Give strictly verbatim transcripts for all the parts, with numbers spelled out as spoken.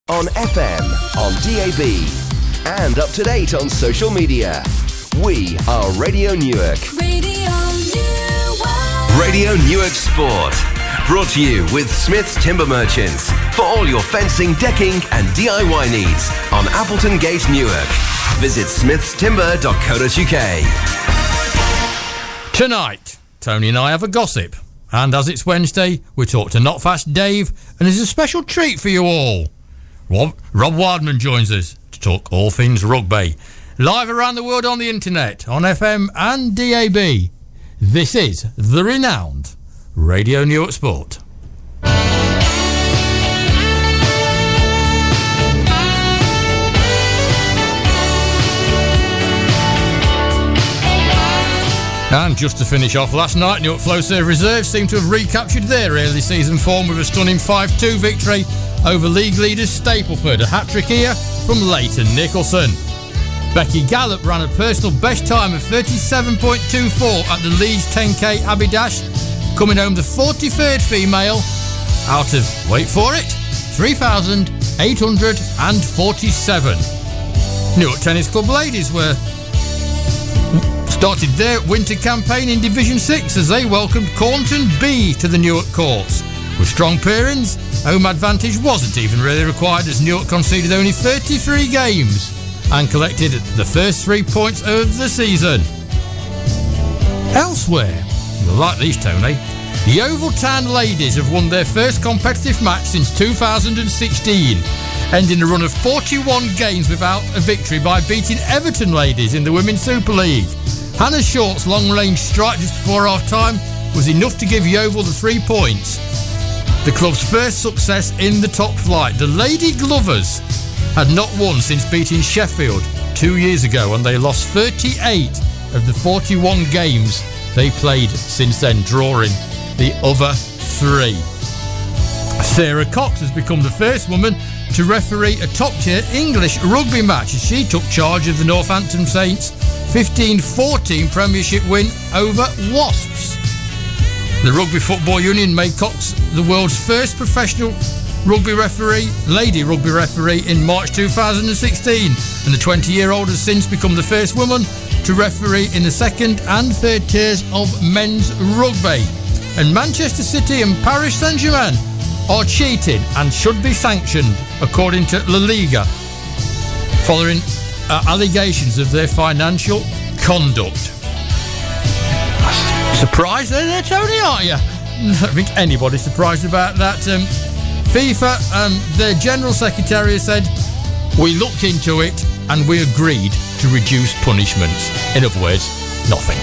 On F M, on D A B, and up to date on social media. We are Radio Newark. Radio Newark. Radio Newark Sport. Brought to you with Smith's Timber Merchants. For all your fencing, decking and D I Y needs on Appleton Gate, Newark. Visit smiths timber dot co dot U K. Tonight, Tony and I have a gossip. And as it's Wednesday, we talk to Not Fast Dave, and there's a special treat for you all. Rob, Rob Wildman joins us to talk all things rugby. Live around the world on the internet, on F M and D A B. This is the renowned Radio Newark Sport. And just to finish off last night, Newark Flowserve Reserve seemed to have recaptured their early season form with a stunning five two victory over league leaders Stapleford. A hat-trick here from Leighton Nicholson. Becky Gallup ran a personal best time of thirty-seven point two four at the Leeds ten K Abbey Dash, coming home the forty-third female out of, wait for it, three thousand eight hundred forty-seven. Newark Tennis Club ladies were started their winter campaign in Division six as they welcomed Cornton B to the Newark courts. With strong pairings, home advantage wasn't even really required as Newark conceded only thirty-three games and collected the first three points of the season. Elsewhere, you'll like these, Tony, the Oval Town ladies have won their first competitive match since two thousand sixteen, ending a run of forty-one games without a victory by beating Everton ladies in the Women's Super League. Hannah Short's long-range strike just before half-time was enough to give Yeovil the three points. The club's first success in the top flight. The Lady Glovers had not won since beating Sheffield two years ago, and they lost thirty-eight of the forty-one games they played since then, drawing the other three. Sarah Cox has become the first woman to referee a top-tier English rugby match as she took charge of the Northampton Saints' fifteen fourteen Premiership win over Wasps. The Rugby Football Union made Cox the world's first professional rugby referee, lady rugby referee in March two thousand sixteen, and the twenty-year-old has since become the first woman to referee in the second and third tiers of men's rugby. And Manchester City and Paris Saint-Germain are cheating and should be sanctioned, according to La Liga, following uh, allegations of their financial conduct. Surprised there, there, Tony, aren't you? I don't think anybody's surprised about that. Um, FIFA, um, their General Secretary said, we looked into it and we agreed to reduce punishments. In other words, nothing.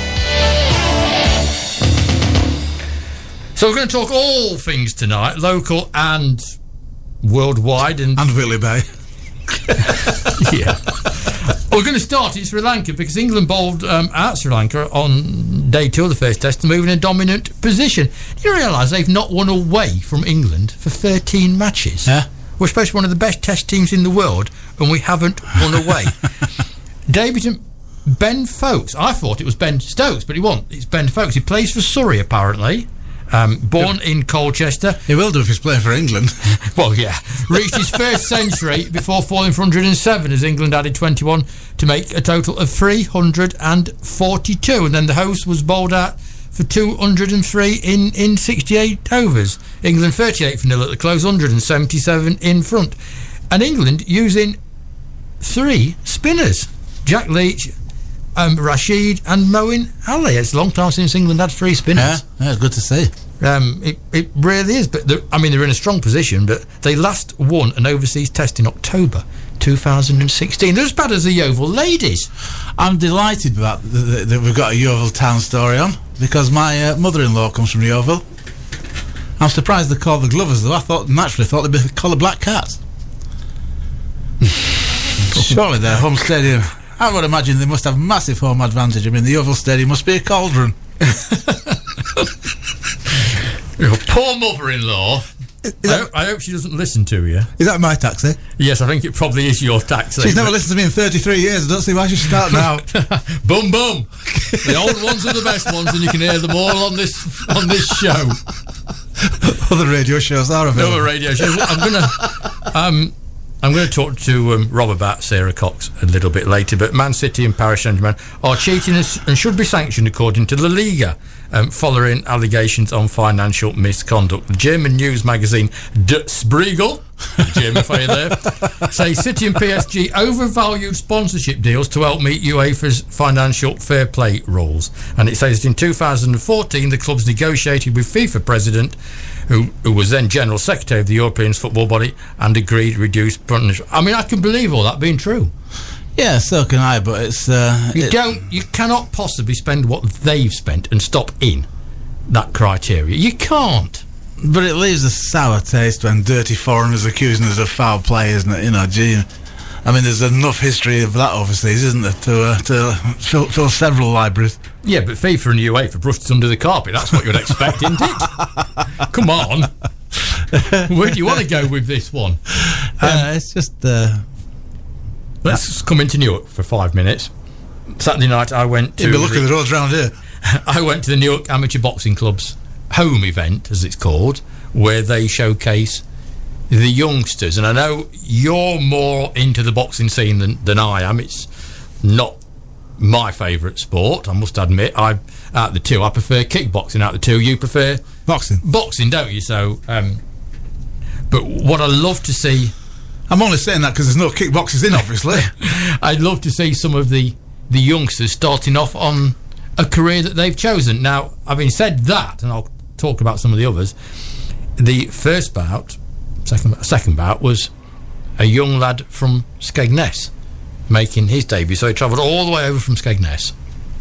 So we're going to talk all things tonight, local and worldwide. And, and Willie Bay. Yeah. We're going to start in Sri Lanka because England bowled um, out Sri Lanka on day two of the first test to move in a dominant position. Do you realise they've not won away from England for thirteen matches? Yeah. We're supposed to be one of the best test teams in the world and we haven't won away. Debutant Ben Folkes. I thought it was Ben Stokes, but he wasn't. It's Ben Folkes. He plays for Surrey, apparently. Um, born yeah. in Colchester. He will do if he's playing for England. Well, yeah. Reached his first century before falling for one hundred seven as England added twenty-one to make a total of three hundred forty-two. And then the host was bowled out for two hundred three in, in sixty-eight overs. England thirty-eight for nil at the close, one hundred seventy-seven in front. And England using three spinners. Jack Leach, Um, Rashid and Moeen Ali. It's a long time since England had three spinners. Yeah, yeah, it's good to see. Um, it, it really is. But I mean, they're in a strong position. But they last won an overseas test in October two thousand sixteen. They're as bad as the Yeovil ladies. I'm delighted about the, the, that we've got a Yeovil Town story on because my uh, mother-in-law comes from Yeovil. I'm surprised they call the Glovers though. I thought naturally thought they'd be called the Black Cats. Surely their home stadium. I would imagine they must have massive home advantage. I mean, the Yeovil Stadium must be a cauldron. Your poor mother-in-law. I hope, I hope she doesn't listen to you. Is that my taxi? Yes, I think it probably is your taxi. She's never listened to me in thirty-three years. I don't see why she should start now. Boom, boom. The old ones are the best ones, and you can hear them all on this on this show. Other radio shows are available. Other radio shows. I'm going to... Um, I'm going to talk to um, Rob about Sarah Cox a little bit later, but Man City and Paris Saint-Germain are cheating and should be sanctioned according to La Liga, um, following allegations on financial misconduct. The German news magazine Der Spiegel, the German for you there, say City and P S G overvalued sponsorship deals to help meet UEFA's financial fair play rules. And it says that in two thousand fourteen, the clubs negotiated with FIFA president, who, who was then General Secretary of the European football body, and agreed reduced punishment. I mean, I can believe all that being true. Yeah, so can I, but it's... Uh, you it, don't, you cannot possibly spend what they've spent and stop in that criteria. You can't. But it leaves a sour taste when dirty foreigners accusing us of foul play, isn't it? You know, gee, I mean, there's enough history of that overseas, isn't there, to, uh, to fill, fill several libraries. Yeah, but FIFA and UEFA brushed it under the carpet. That's what you'd expect, isn't it? Come on. Where do you want to go with this one? Um, uh, it's just... Uh, let's come into Newark for five minutes. Saturday night, I went to... You'd be looking at the roads round here. I went to the Newark Amateur Boxing Club's home event, as it's called, where they showcase the youngsters. And I know you're more into the boxing scene than, than I am. It's not my favourite sport, I must admit. I out of the two, I prefer kickboxing. Out of the two, you prefer boxing. Boxing, don't you? So, um, but what I love to see, I'm only saying that because there's no kickboxers in, obviously. I'd love to see some of the the youngsters starting off on a career that they've chosen. Now, having said that, and I'll talk about some of the others, the first bout, second second bout, was a young lad from Skegness making his debut. So he travelled all the way over from Skegness,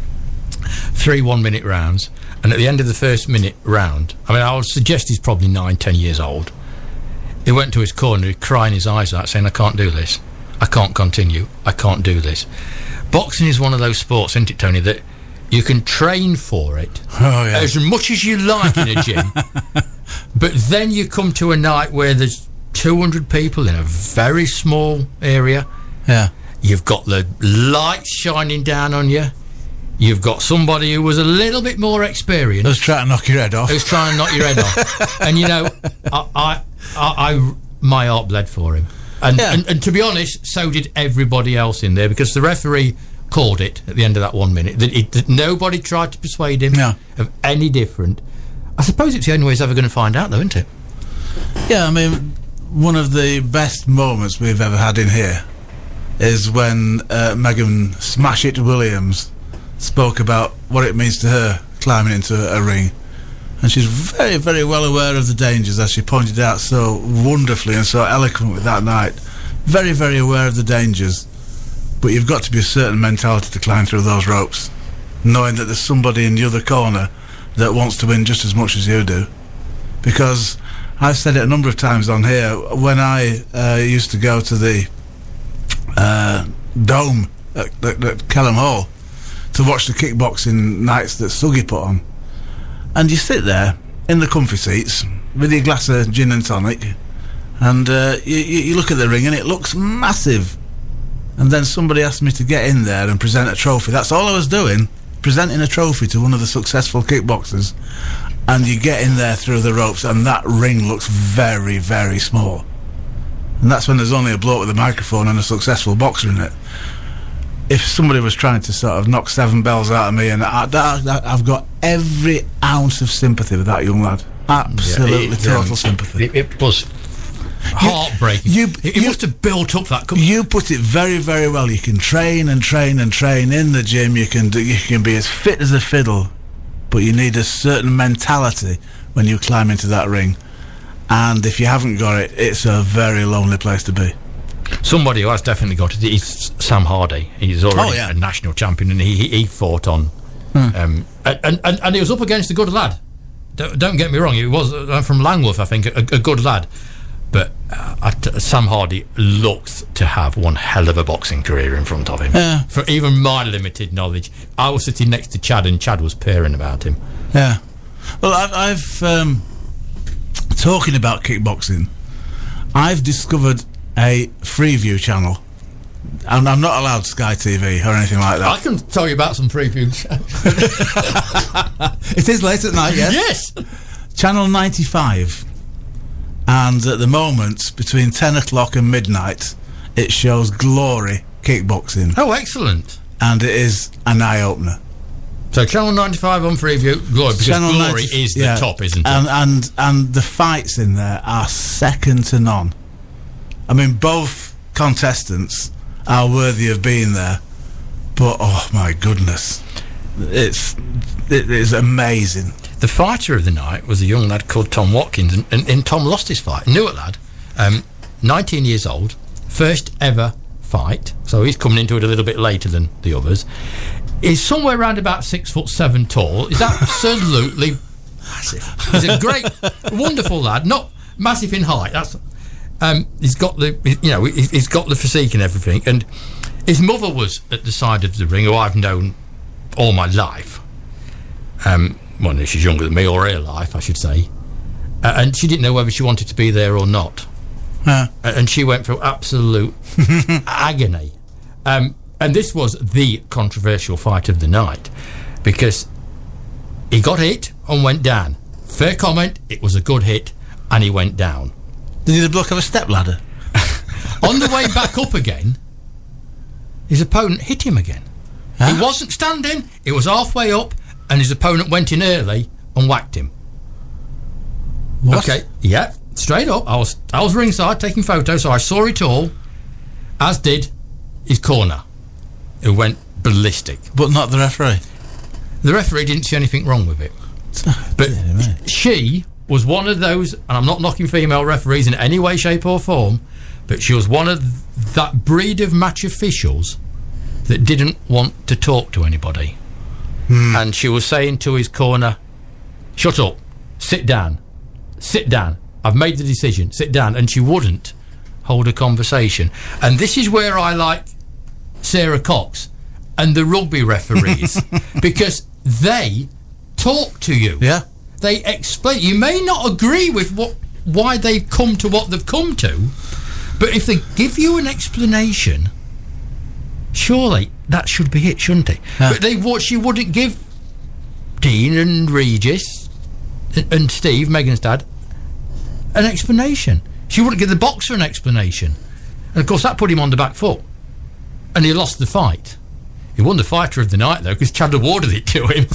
three one-minute rounds, and at the end of the first minute round, I mean, I would suggest he's probably nine, ten years old. He went to his corner, crying his eyes out, saying, "I can't do this. I can't continue. I can't do this." Boxing is one of those sports, isn't it, Tony, that you can train for it oh, yeah. as much as you like in a gym, but then you come to a night where there's two hundred people in a very small area. Yeah. You've got the lights shining down on you. You've got somebody who was a little bit more experienced. Who's trying to knock your head off. Who's trying to knock your head off. And, you know, I, I, I, I my heart bled for him. And, yeah. and and to be honest, so did everybody else in there, because the referee called it at the end of that one minute. That, it, that nobody tried to persuade him no. of any different. I suppose it's the only way he's ever going to find out, though, isn't it? Yeah, I mean, one of the best moments we've ever had in here is when uh, Megan Smash It Williams spoke about what it means to her climbing into a ring. And she's very, very well aware of the dangers, as she pointed out so wonderfully and so eloquently that night. Very, very aware of the dangers. But you've got to be a certain mentality to climb through those ropes, knowing that there's somebody in the other corner that wants to win just as much as you do. Because I've said it a number of times on here, when I uh, used to go to the uh, Dome at, at, at Kelham Hall to watch the kickboxing nights that Suggy put on. And you sit there in the comfy seats with your glass of gin and tonic, and uh, you, you look at the ring and it looks massive. And then somebody asked me to get in there and present a trophy. That's all I was doing, presenting a trophy to one of the successful kickboxers. And you get in there through the ropes and that ring looks very, very small. And that's when there's only a bloke with a microphone and a successful boxer in it. If somebody was trying to sort of knock seven bells out of me, and I, I, I've got every ounce of sympathy with that young lad. Absolutely, yeah, it, total um, sympathy. It, it was heartbreaking. You, you, it, it you, must have built up that. You put it very, very well. You can train and train and train in the gym. You can do, you can be as fit as a fiddle, but you need a certain mentality when you climb into that ring. And if you haven't got it, it's a very lonely place to be. Somebody who has definitely got it is Sam Hardy. He's already oh, yeah. a national champion, and he he fought on, hmm. um, and, and and he was up against a good lad. Don't, don't get me wrong, he was uh, from Langworth, I think, a, a good lad. But uh, at, Sam Hardy looks to have one hell of a boxing career in front of him. Yeah. For even my limited knowledge, I was sitting next to Chad, and Chad was purring about him. Yeah. Well, I've, I've um, talking about kickboxing, I've discovered a Freeview channel, and I'm not allowed Sky T V or anything like that. I can tell you about some Freeview channels. It is late at night, yes? Yes. Channel ninety-five. And at the moment, between ten o'clock and midnight, it shows Glory kickboxing. Oh, excellent. And it is an eye-opener. So Channel ninety-five on Freeview, Glory, because Channel Glory ninety is the yeah. top, isn't it? And, and, and the fights in there are second to none. I mean, both contestants are worthy of being there. But, oh my goodness, it's it is amazing. The fighter of the night was a young lad called Tom Watkins, and, and, and Tom lost his fight. Newark lad, um, nineteen years old, first ever fight, so he's coming into it a little bit later than the others. He's somewhere around about six foot seven tall. He's absolutely massive. He's a great, wonderful lad, not massive in height. That's um, he's got the, you know, he's, he's got the physique and everything. And his mother was at the side of the ring, who I've known all my life. Um, well, she's younger than me, or her life, I should say. Uh, and she didn't know whether she wanted to be there or not. Huh. Uh, and she went through absolute agony. Um, and this was the controversial fight of the night, because he got hit and went down. Fair comment, it was a good hit, and he went down. Did the bloke have a stepladder? On the way back up again, his opponent hit him again. Huh? He wasn't standing, he was halfway up, and his opponent went in early and whacked him. What? Okay, yeah, straight up. I was I was ringside taking photos, so I saw it all, as did his corner, who went ballistic. But not the referee. The referee didn't see anything wrong with it. But Yeah, mate. she was one of those, and I'm not knocking female referees in any way, shape or form, but she was one of that breed of match officials that didn't want to talk to anybody. Hmm. And she was saying to his corner, shut up, sit down, sit down, I've made the decision, sit down. And she wouldn't hold a conversation. And this is where I like Sarah Cox and the rugby referees, because they talk to you. Yeah. They explain. You may not agree with what why they've come to what they've come to, but if they give you an explanation, surely that should be it, shouldn't it? Yeah. But they what she wouldn't give Dean and Regis and, and Steve, Megan's dad, an explanation. She wouldn't give the boxer an explanation, and of course that put him on the back foot, and he lost the fight. He won the fighter of the night though, because Chad awarded it to him.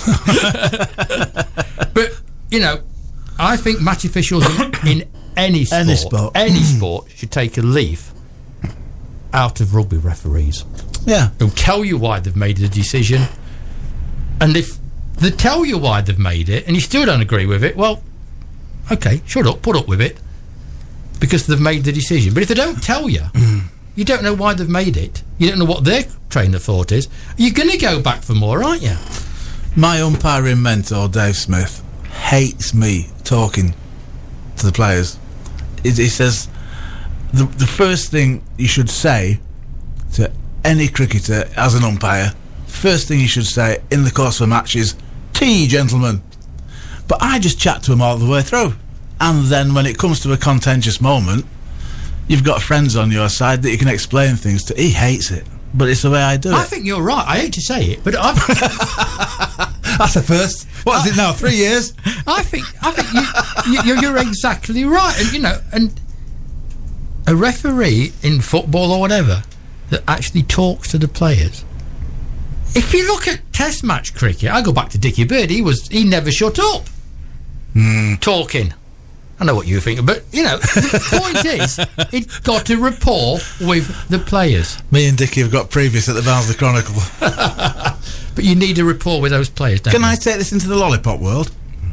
But you know, I think match officials in, in any sport, Any sport. any sport should take a leaf out of rugby referees Yeah. who tell you why they've made the decision, and if they tell you why they've made it and you still don't agree with it, well, okay, shut up, put up with it, because they've made the decision. But if they don't tell you, you don't know why they've made it, you don't know what their train of thought is, you're going to go back for more, aren't you? My umpiring mentor, Dave Smith, hates me talking to the players. He, he says the, the first thing you should say to any cricketer as an umpire, first thing you should say in the course of a match is, tea, gentlemen. But I just chat to them all the way through. And then when it comes to a contentious moment, you've got friends on your side that you can explain things to. He hates it, but it's the way I do I it. think you're right. I hate to say it, but I've, That's a first. What is it now? Three years? I think I think you, you, you're, you're exactly right. And you know, and a referee in football or whatever that actually talks to the players. If you look at Test match cricket, I go back to Dickie Bird. He was he never shut up talking. I know what you think, but you know, the point is, it got a rapport with the players. Me and Dickie have got previous at the Barnsley Chronicle. But you need a rapport with those players, don't Can you? I take this into the lollipop world?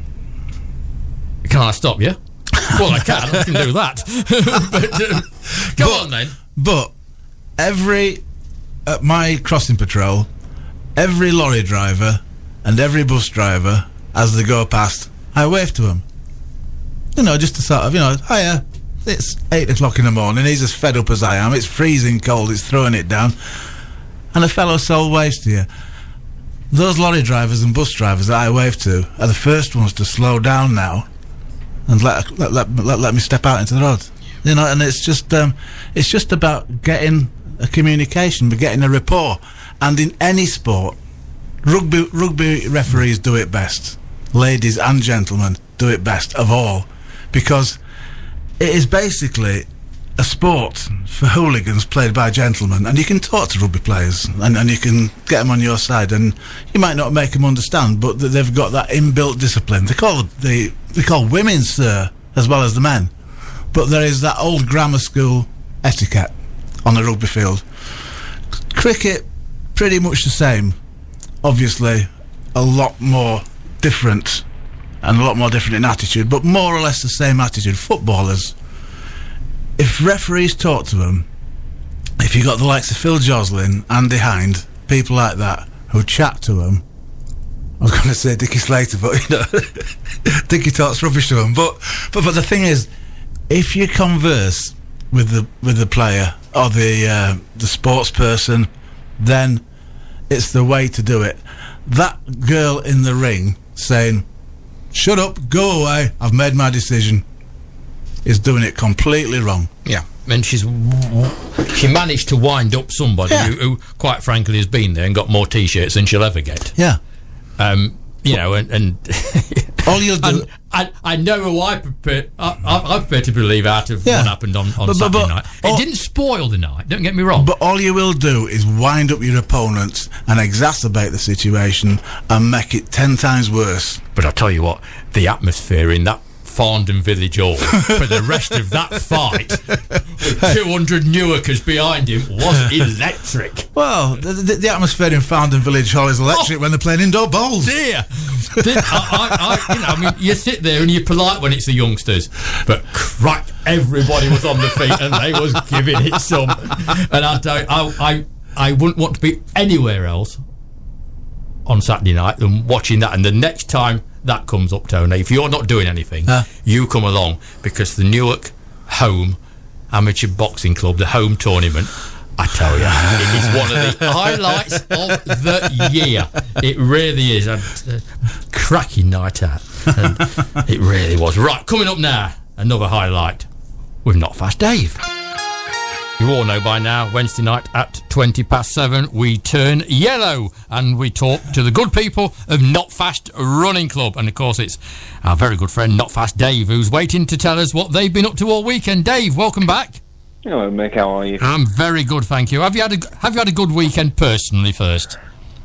Can I stop you? Well, I can. I can do that. But um, go But- on then. But every at my crossing patrol, every lorry driver and every bus driver, as they go past, I wave to them. You know, just to sort of, you know, hiya. It's eight o'clock in the morning. He's as fed up as I am. It's freezing cold. It's throwing it down, and a fellow soul waves to you. Those lorry drivers and bus drivers that I wave to are the first ones to slow down now and let let let, let, let me step out into the road. You know, and it's just um, it's just about getting a communication, but getting a rapport. And in any sport, rugby rugby referees do it best. Ladies and gentlemen do it best of all, because it is basically a sport for hooligans played by gentlemen, and you can talk to rugby players and, and you can get them on your side, and you might not make them understand, but th- they've got that inbuilt discipline. They call the they call women sir as well as the men, but there is that old grammar school etiquette on the rugby field. Cricket, pretty much the same. Obviously, a lot more different, and a lot more different in attitude, but more or less the same attitude. Footballers, if referees talk to them, if you got the likes of Phil Joslin, Andy Hind, people like that who chat to them, I was going to say Dickie Slater, but you know, Dickie talks rubbish to them. But, but but the thing is, if you converse with the with the player or the uh, the sports person, then it's the way to do it. That girl in the ring saying, "Shut up, go away, I've made my decision," is doing it completely wrong. Yeah, and she's she managed to wind up somebody Yeah. who, who, quite frankly, has been there and got more T-shirts than she'll ever get. Yeah. Um, you know, and, and All you'll do. and I, I know who I prefer. I, I, I prefer to believe out of Yeah. what happened on, on But- but- Saturday but- night. oh- It didn't spoil the night. Don't get me wrong. But all you will do is wind up your opponents and exacerbate the situation and make it ten times worse. But I'll tell you what, the atmosphere in that Farndon Village Hall for the rest of that fight, with two hundred Newarkers behind him, was electric. Well, the, the, the atmosphere in Farndon Village Hall is electric Oh. when they're playing indoor bowls. Dear, Dear, I, I, I, you know, I mean, you sit there and you're polite when it's the youngsters, but crack, everybody was on the feet and they was giving it some. And I don't, I, I, I wouldn't want to be anywhere else on Saturday night than watching that. And the next time that comes up, Tony, if you're not doing anything, Huh? you come along, because the Newark Home Amateur Boxing Club, the home tournament, I tell you, it is one of the highlights of the year. It really is. A, a cracking night out. And it really was. Right, coming up now, another highlight with Not Fast Dave. You all know by now, Wednesday night at twenty past seven, we turn yellow and we talk to the good people of Not Fast Running Club. And of course, it's our very good friend Not Fast Dave who's waiting to tell us what they've been up to all weekend. Dave, welcome back. Hello, Mick. How are you? I'm very good, thank you. Have you had a Have you had a good weekend personally first?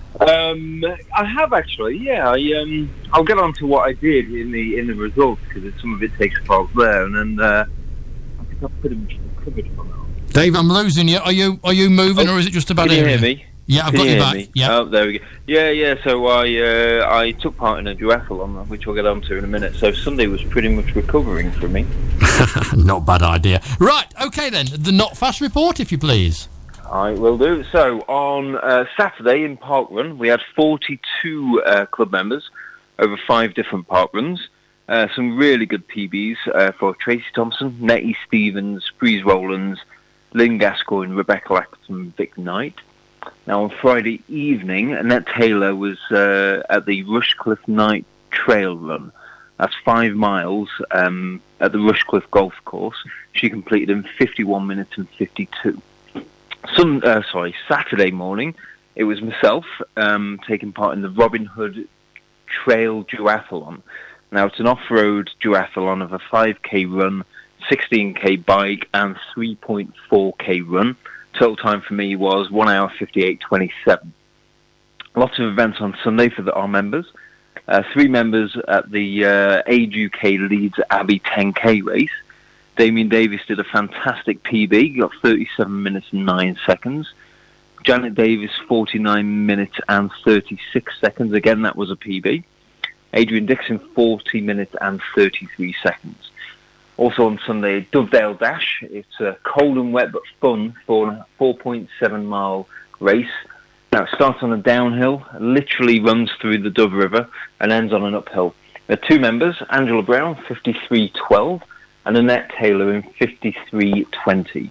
Um, I have actually. Yeah. I um, I'll get on to what I did in the in the results, because some of it takes part there, and then uh, I think I've pretty much recovered from that. Dave, I'm losing you. Are you Are you moving, Oh, or is it just about Can you area? hear me? Yeah, I've Can got you you hear back. me? Yeah. Oh, there we go. Yeah, yeah. So I uh, I took part in a duathlon, which we'll get on to in a minute. So Sunday was pretty much recovering for me. Not bad idea. Right, okay then. The Not Fast report, if you please. I will do. So on uh, Saturday in Parkrun, we had forty-two uh, club members over five different parkruns. Uh, some really good P Bs uh, for Tracy Thompson, Nettie Stevens, Breeze Rowlands, Lynn Gascoigne, Rebecca Lackton, Vic Knight. Now on Friday evening, Annette Taylor was uh, at the Rushcliffe Night Trail Run. That's five miles um, at the Rushcliffe Golf Course. She completed in fifty-one minutes and fifty-two. Some, uh, sorry, Saturday morning, it was myself um, taking part in the Robin Hood Trail Duathlon. Now, it's an off-road duathlon of a five K run, sixteen K bike, and three point four K run. Total time for me was one hour fifty-eight twenty-seven. Lots of events on Sunday for the, our members. Uh, three members at the uh, Age U K Leeds Abbey ten K race. Damien Davis did a fantastic P B, got thirty-seven minutes and nine seconds. Janet Davis, forty-nine minutes and thirty-six seconds. Again, that was a P B. Adrian Dixon, forty minutes and thirty-three seconds. Also on Sunday, Dovedale Dash. It's a cold and wet but fun for a four point seven mile race. Now, it starts on a downhill, literally runs through the Dove River, and ends on an uphill. There are two members, Angela Brown, fifty-three twelve, and Annette Taylor in fifty-three twenty.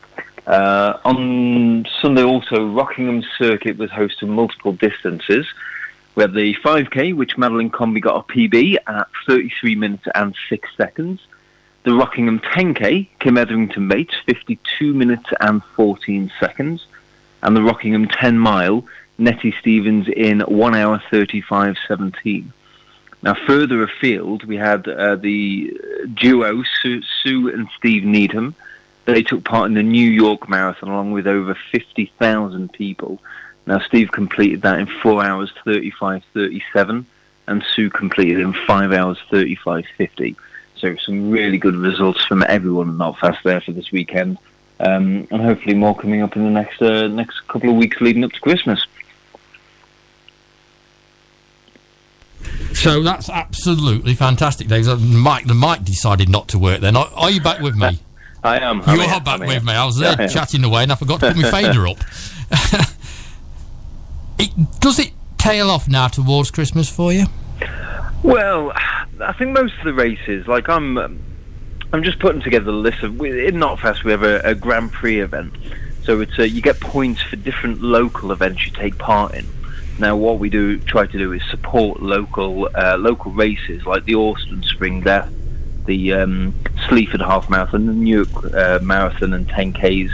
Uh, on Sunday also, Rockingham Circuit was hosting multiple distances. We had the five K, which Madeline Comby got a P B at thirty-three minutes and six seconds. The Rockingham ten K, Kim Etherington Bates, fifty-two minutes and fourteen seconds. And the Rockingham ten mile, Nettie Stevens in one hour thirty-five seventeen. Now, further afield, we had uh, the duo, Sue, Sue and Steve Needham. They took part in the New York Marathon along with over fifty thousand people. Now, Steve completed that in four hours, thirty-five thirty-seven, and Sue completed it in five hours, thirty-five fifty. So some really good results from everyone at Knotfast there for this weekend. Um, and hopefully more coming up in the next uh, next couple of weeks leading up to Christmas. So that's absolutely fantastic, Dave. Mike, the mic decided not to work then. Are, are you back with me? I am. You I'm are back I'm with here. me. I was there Yeah, chatting away and I forgot to put my fader up. it, does it tail off now towards Christmas for you? Well, I think most of the races, like I'm, um, I'm just putting together a list of. In Knotfest, we have a, a Grand Prix event, so it's a, you get points for different local events you take part in. Now, what we do try to do is support local uh, local races like the Austin Spring Death, the um, Sleaford Half Marathon, the Newark uh, Marathon, and ten Ks.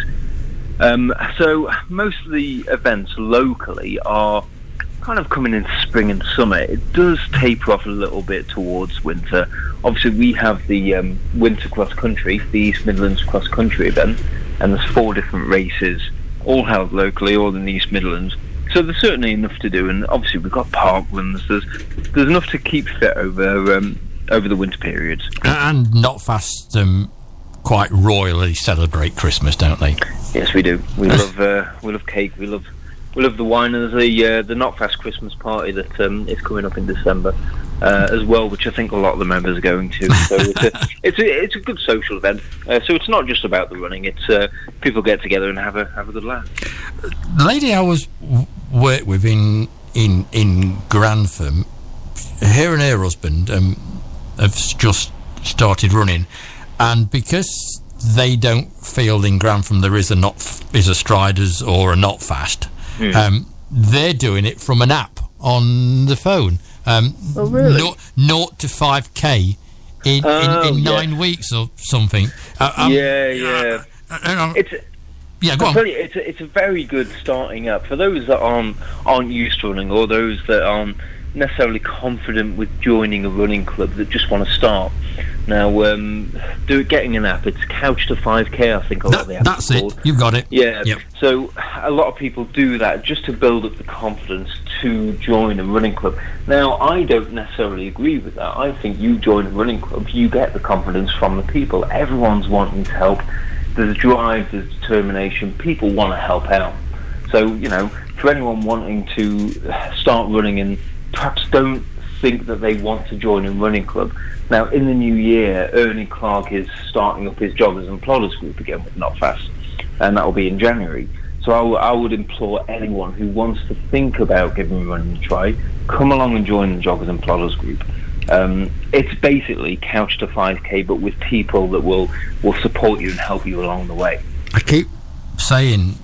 Um, so most of the events locally are kind of coming in spring and summer. It does taper off a little bit towards winter. Obviously, we have the um, Winter Cross Country, the East Midlands Cross Country event, and there's four different races, all held locally, all in the East Midlands. So there's certainly enough to do, and obviously we've got parklands. There's there's enough to keep fit over um, over the winter periods. And Knotfast um, quite royally celebrate Christmas, don't they? Yes, we do. We love uh, we love cake. We love we love the wine, and there's the uh, the Knotfast Christmas party that um, is coming up in December uh, as well, which I think a lot of the members are going to. So it's a it's a, it's a good social event. Uh, so it's not just about the running. It's uh, people get together and have a have a good laugh. The lady I was w- worked with in in in Grantham, her and her husband um, have just started running, and because they don't feel in Grantham there is a not f- is a Striders or a Knotfast, mm. um, they're doing it from an app on the phone. Um, oh really? Naught, naught to five k in, oh, in, in yeah. nine weeks or something. Uh, um, yeah, yeah. Uh, uh, it's. Yeah, go I'll on. tell you, it's a, it's a very good starting up for those that aren't aren't used to running, or those that aren't necessarily confident with joining a running club that just want to start. Now, um, do getting an app. It's Couch to five K, I think. A lot That, of the apps that's are it. called. You've got it. Yeah. Yep. So a lot of people do that just to build up the confidence to join a running club. Now, I don't necessarily agree with that. I think you join a running club, you get the confidence from the people. Everyone's wanting to help. There's drive, there's determination. People want to help out. So, you know, for anyone wanting to start running and perhaps don't think that they want to join a running club, now in the new year, Ernie Clark is starting up his Joggers and Plodders group again with Knotfast, and that will be in January. So I, w- I would implore anyone who wants to think about giving running a try, come along and join the Joggers and Plodders group. Um, it's basically Couch to five K, but with people that will, will support you and help you along the way. I keep saying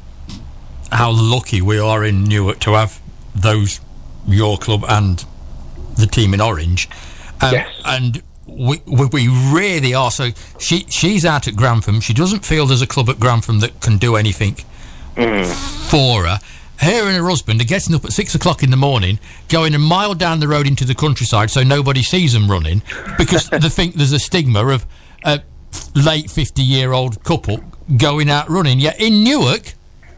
how lucky we are in Newark to have those, your club and the team in orange. Um, yes. And we, we we really are. So she she's out at Grantham. She doesn't feel there's a club at Grantham that can do anything Mm. for her. Her and her husband are getting up at six o'clock in the morning, going a mile down the road into the countryside so nobody sees them running, because they think there's a stigma of a late fifty-year-old couple going out running. Yet in Newark,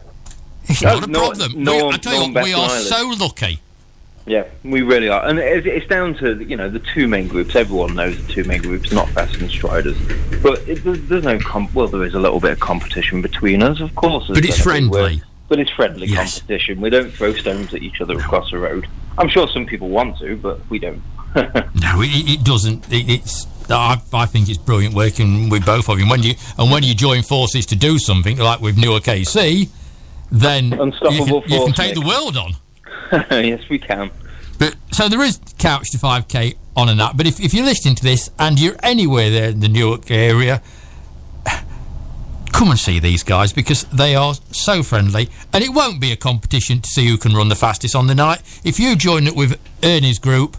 it's No, not a no- problem. no we, one- I tell no you one what, we bats are an eyelid. so lucky. Yeah, we really are, and it's, it's down to, you know, the two main groups. Everyone knows the two main groups, Knotfast and Striders. But it, there's, there's no comp- well, there is a little bit of competition between us, of course. But it's friendly. But it's friendly Yes. competition. We don't throw stones at each other across the road. I'm sure some people want to, but we don't. No, it, it doesn't. It, it's. I, I think it's brilliant working with both of you. And when you and when you join forces to do something like with Newark A C, then you Unstoppable can, you can force, take Nick. the world on. Yes, we can. But so there is Couch to five K on and that. But if, if you're listening to this and you're anywhere there in the Newark area, come and see these guys, because they are so friendly, and it won't be a competition to see who can run the fastest on the night. If you join it with Ernie's group,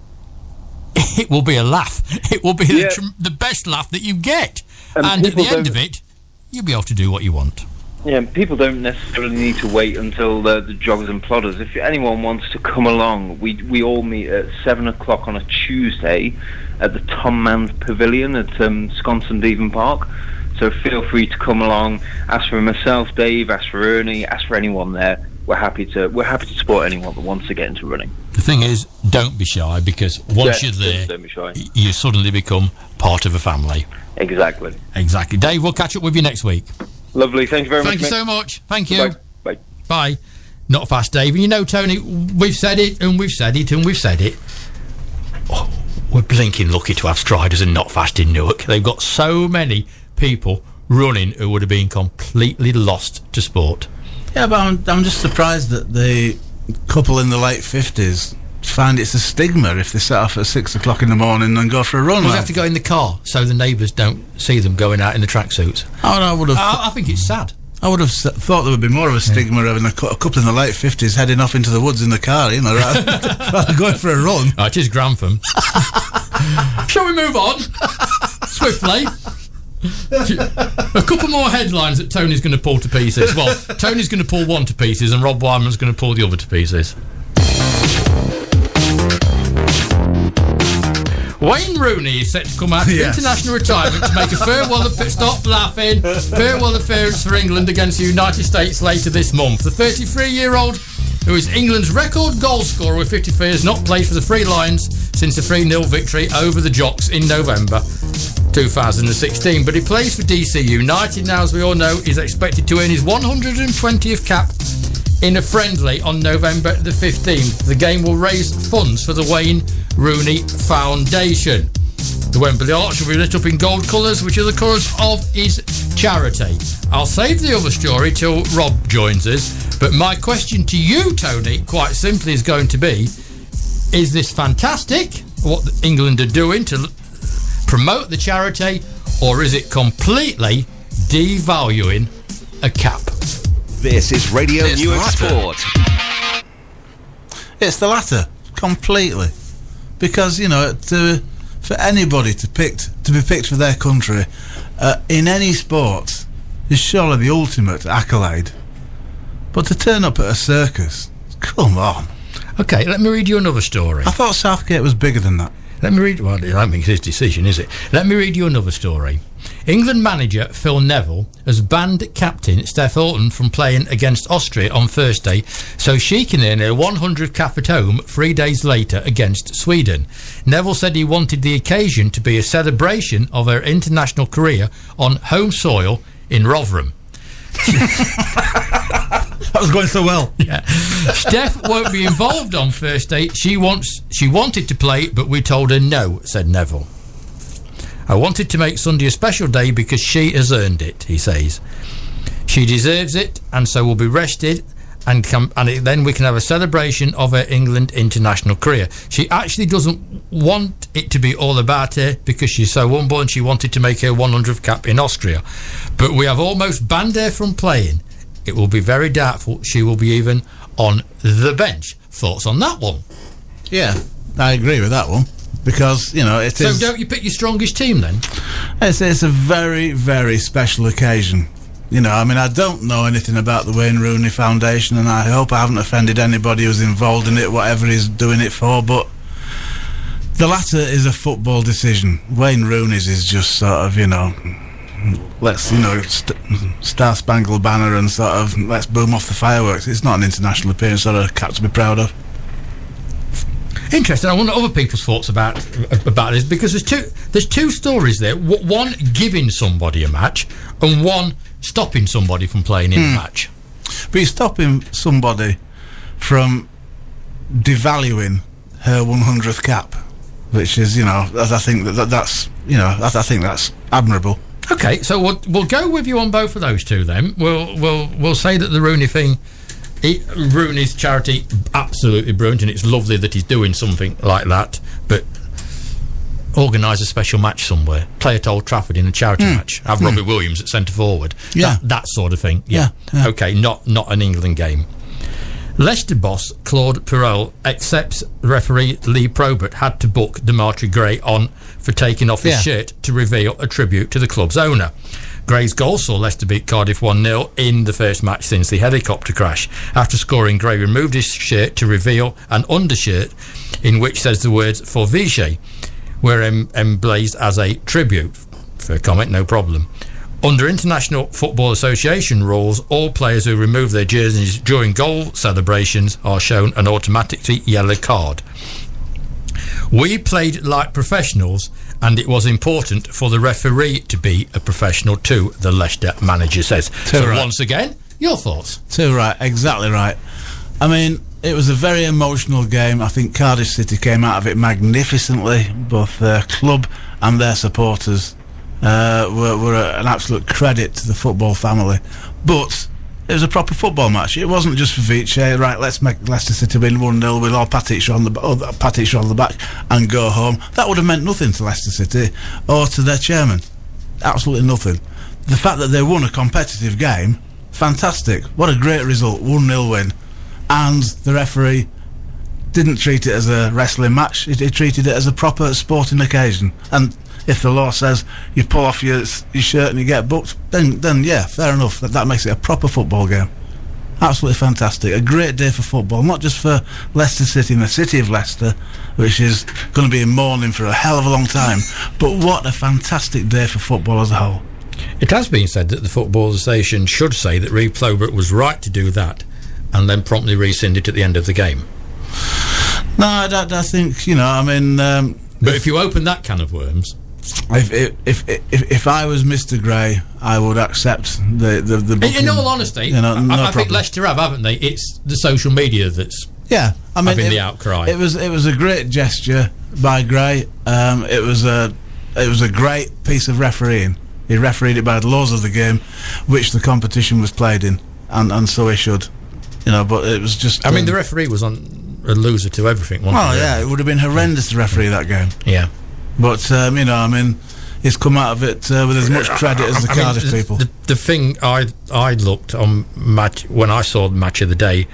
it will be a laugh. It will be Yeah. the, tr- the best laugh that you get, And and, at the people end don't- of it, you'll be able to do what you want. Yeah, people don't necessarily need to wait until the, the joggers and plodders. If anyone wants to come along, we we all meet at seven o'clock on a Tuesday at the Tom Man's Pavilion at um, Sconston Devon Park. So feel free to come along. Ask for myself, Dave. Ask for Ernie. Ask for anyone there. We're happy to we're happy to support anyone that wants to get into running. The thing is, don't be shy, because once Yeah, you're there, don't be shy. y- you suddenly become part of a family. Exactly. Exactly. Dave, we'll catch up with you next week. Lovely. Thank you very Thank much. you mate. so much. Thank you. Bye. Bye. Bye. Not fast, Dave. And you know, Tony, we've said it and we've said it and we've said it. Oh, we're blinking lucky to have Striders and Not Fast in Newark. They've got so many people running who would have been completely lost to sport. Yeah, but I'm, I'm just surprised that the couple in the late fifties find it's a stigma if they set off at six o'clock in the morning and go for a run. Well, they like- have to go in the car so the neighbours don't see them going out in the tracksuits. Oh, no, I would have. I, I think it's sad. I would have s- thought there would be more of a stigma having a, cou- a couple in the late fifties heading off into the woods in the car, you know, rather rather than going for a run. Oh, it is Grantham. Shall we move on? Swiftly. A couple more headlines that Tony's going to pull to pieces. Well, Tony's going to pull one to pieces and Rob Wyman's going to pull the other to pieces. Wayne Rooney is set to come out of Yes. international retirement to make a farewell appearance. Stop laughing. Farewell appearance for England against the United States later this month. The thirty-three-year-old, who is England's record goal scorer with fifty-three, has not played for the Three Lions since the three nil victory over the Jocks in November two thousand sixteen. But he plays for D C United now, as we all know. He's expected to earn his one hundred twentieth cap in a friendly on November the fifteenth. The game will raise funds for the Wayne Rooney Foundation. The Wembley Arch will be lit up in gold colours, which are the colours of his charity. I'll save the other story till Rob joins us, but my question to you, Tony, quite simply is going to be, is this fantastic, what England are doing to l- promote the charity, or is it completely devaluing a cap? This is Radio It's Newark the latter. Sport. It's the latter, completely. Because, you know, to, for anybody to pick to be picked for their country uh, in any sport is surely the ultimate accolade. But to turn up at a circus, come on. Okay, let me read you another story. I thought Southgate was bigger than that. Let me read. Well, I don't think it's his decision, is it? Let me read you another story. England manager Phil Neville has banned captain Steph Houghton from playing against Austria on Thursday, so she can earn her one hundredth cap at home three days later against Sweden. Neville said he wanted the occasion to be a celebration of her international career on home soil in Rotherham. That was going so well. Yeah. Steph won't be involved on Thursday. She wants. She wanted to play, but we told her no, said Neville. I wanted to make Sunday a special day because she has earned it, he says. She deserves it, and so will be rested, and, come, and it, then we can have a celebration of her England international career. She actually doesn't want it to be all about her because she's so humble and she wanted to make her one hundredth cap in Austria. But we have almost banned her from playing. It will be very doubtful she will be even on the bench. Thoughts on that one? Yeah, I agree with that one. Because, you know, it So is... don't you pick your strongest team then? It's, it's a very, very special occasion. You know, I mean, I don't know anything about the Wayne Rooney Foundation, and I hope I haven't offended anybody who's involved in it, whatever he's doing it for, but the latter is a football decision. Wayne Rooney's is just sort of, you know, let's, you know, st- Star Spangled Banner and sort of let's boom off the fireworks. It's not an international appearance or a cap to be proud of. Interesting. I wonder other people's thoughts about about this, because there's two there's two stories there. W- one giving somebody a match, and one stopping somebody from playing in a match. But you're stopping somebody from devaluing her one hundredth cap, which is, you know, I think that, that that's, you know, I, I think that's admirable. Okay, so we'll we'll go with you on both of those two then. We'll we'll we'll say that the Rooney thing, he, Rooney's charity, absolutely brilliant, and it's lovely that he's doing something like that. But organise a special match somewhere, play at Old Trafford in a charity Mm. match, have mm. Robbie Williams at centre forward, Yeah. that, that sort of thing. Yeah. Yeah, yeah. Okay, not not an England game. Leicester boss Claude Puel accepts referee Lee Probert had to book Dimitri Gray on for taking off his Yeah. shirt to reveal a tribute to the club's owner. Gray's goal saw Leicester beat Cardiff one nil in the first match since the helicopter crash. After scoring, Gray removed his shirt to reveal an undershirt in which says the words "For Vichy," were em- emblazed as a tribute. Fair comment, no problem. Under International Football Association rules, all players who remove their jerseys during goal celebrations are shown an automatically yellow card. We played like professionals, and it was important for the referee to be a professional too, the Leicester manager says. Too so right. once again, your thoughts? Too right, exactly right. I mean, it was a very emotional game. I think Cardiff City came out of it magnificently. Both their club and their supporters uh, were, were an absolute credit to the football family. But it was a proper football match. It wasn't just for Vichy, right, let's make Leicester City win one nil, we'll all pat each other on the, oh, pat each other on the back and go home. That would have meant nothing to Leicester City or to their chairman. Absolutely nothing. The fact that they won a competitive game, fantastic. What a great result, one nil win. And the referee didn't treat it as a wrestling match, he, he treated it as a proper sporting occasion. And if the law says you pull off your, your shirt and you get booked, then then yeah, fair enough. That, that makes it a proper football game. Absolutely fantastic. A great day for football, not just for Leicester City and the city of Leicester, which is going to be in mourning for a hell of a long time, but what a fantastic day for football as a whole. It has been said that the Football Association should say that Reeve Plowbrook was right to do that and then promptly rescind it at the end of the game. No, I, don't, I think, you know, I mean... Um, but if, if you open that can of worms... If if, if if if I was Mister Gray, I would accept the the, the booking. In all honesty, you know, no I, I think problem. Leicester have, haven't they? It's the social media that's yeah, I mean, having it, the outcry. It was it was a great gesture by Gray. Um, it was a it was a great piece of refereeing. He refereed it by the laws of the game, which the competition was played in, and and so he should, you know. But it was just. I um, mean, the referee was on a loser to everything. Wasn't well, he? yeah, it would have been horrendous to referee that game. Yeah. But, um, you know, I mean, he's come out of it uh, with as much credit as the I mean, Cardiff the, people. The, the thing I I looked on match when I saw the match of the day,